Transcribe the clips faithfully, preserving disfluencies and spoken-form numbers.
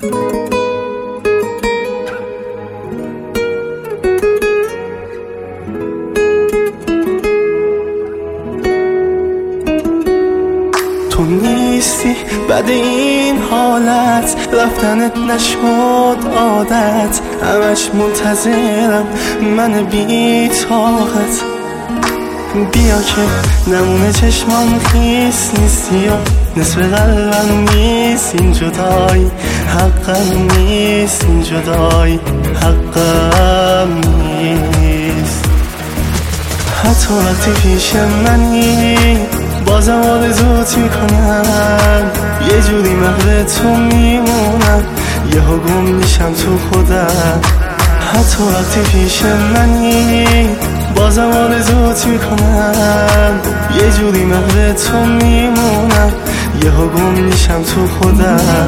تو نیستی بعد این حالت، رفتنت نشد عادت، همش منتظرم من بی طاقت. بیا که نمونه چشمام خیس نیستی و نصف قلبم نیست این جدایی، حقم نیست این جدایی، حقم نیست. حتی وقتی پیش منی بازم آرزوت میکنم، یه جوری محو تو میمونم، یهو گم میشم تو خودم. حتی وقتی پیش منی بازم آرزوت میکنم، یه جوری محو تو میمونم، یهو گم میشم تو خودم.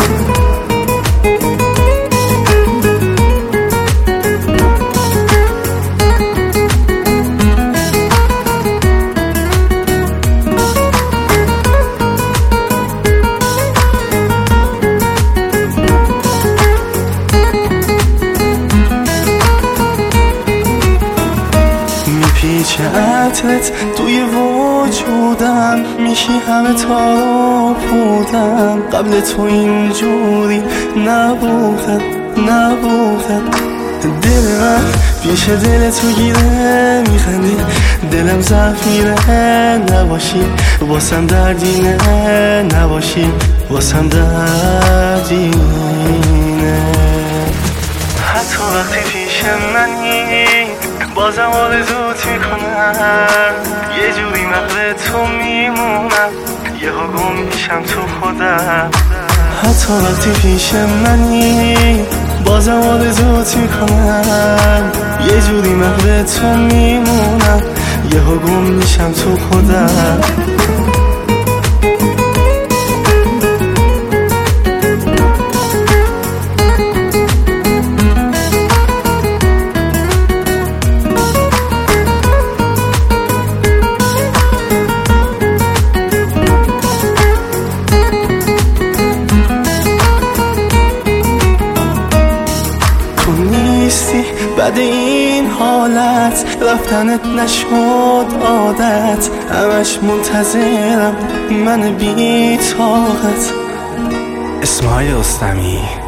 پیچ عطرت توی وجودم، میشی همه تا بودم. قبل تو اینجوری نبودم نبودم. دل من پیش دل تو گیره میخندی، دلم ضعف میره نباشی واسم دردینه، نباشی واسم دردینه. حتی وقتی پیش منی بازم آرزوت میکنم، یه جوری محو تو میمونم، یهو گم میشم تو خودم. حتی وقتی پیش منی بازم آرزوت میکنم، یه جوری محو تو میمونم، یهو گم میشم تو خودم. بعد این حالت رفتنت نشد عادت، همش منتظرم من بی طاقت. اسماعیل رستمی